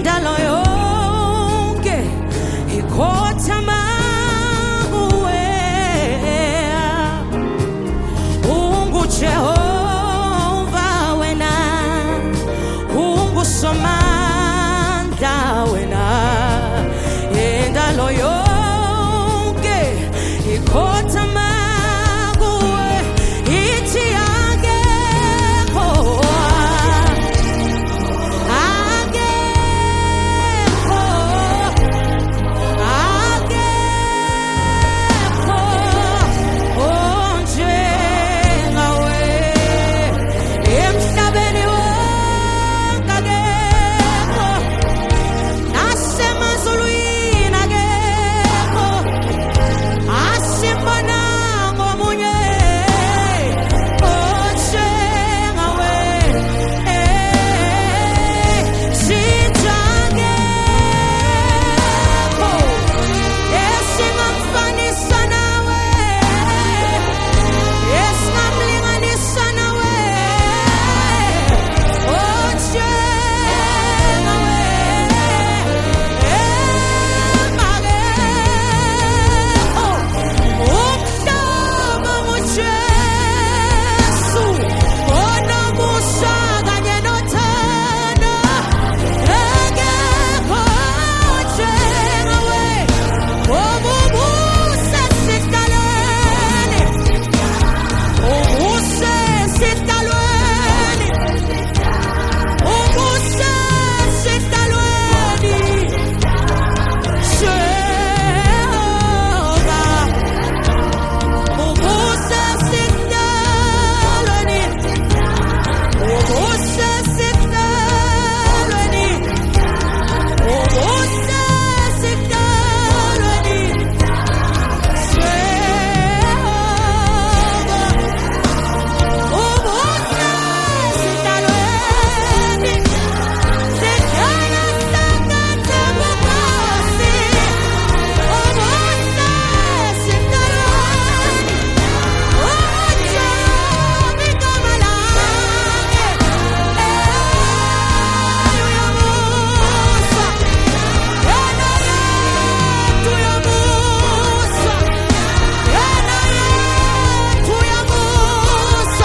indalo yonke ikhothama kuwe. UnguJehova wena, unguSomandla wena, indalo yonke ikhothama kuwe. Ithi akekho, akekho, akekho onjengawe emhlabeni wonke, akekho nasemazulwini, akekho asimbonanga omunye onjengawe. Sithi akekho esingamfanisa nawe, esingamlinganisa nawe onjengawe. Akekho umhlaba nguJesu onomusa kanye nothando. Akekho onjengawe, ubuse sidalweni, ubuse sidalweni, ubuse sidalweni. Jehova ubuse sidalweni, ubuse sidalweni, ubuse sidalweni. Jehova ubuse sidalweni, sidala sakathe bukhosi. Ubuse sidalweni, ujobe igama lakhe. Uyamusa, yena yethu uyamusa, yena yethu uyamusa.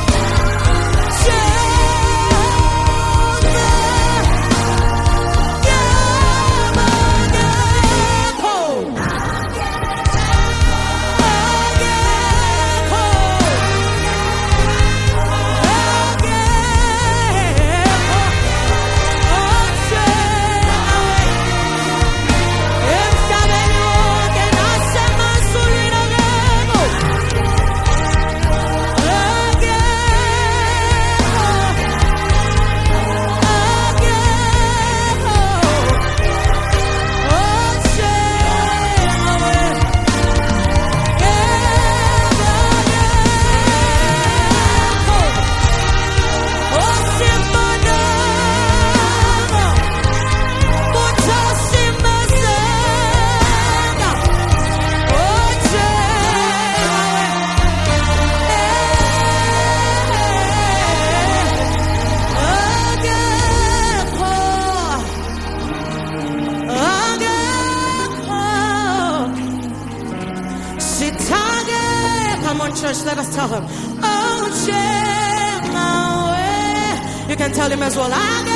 Come on, church, let us tell him. Oh, Jehovah. You can tell him as well.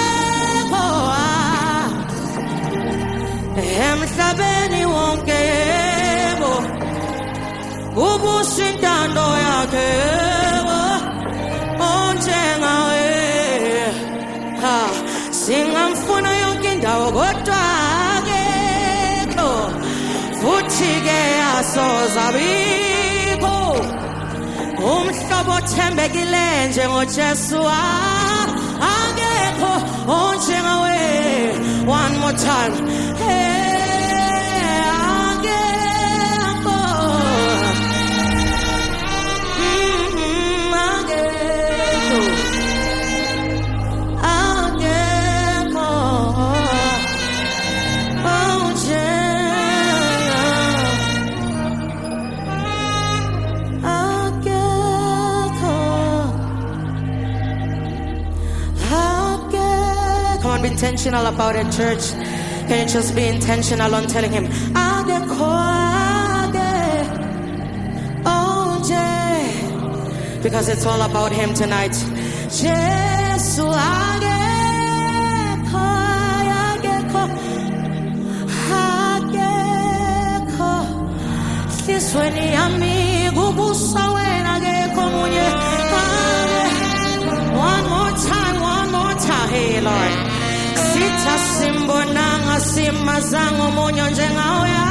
Emhlabeni wonke ubusa intando yakhe onjengawe. Singamfuna yonke indawo kodwa akekho, futhi-ke asoze abikho umhlobo othembekile njengoJesu. Akekho onjengawe. One more time. Akekho. Akekho. Come on, be 10 intentional about it, church? Can you just be intentional on telling him, because it's all about him tonight. Jesus, one more time, hey Lord. Sita simbo nanga simazango monyo njengawe.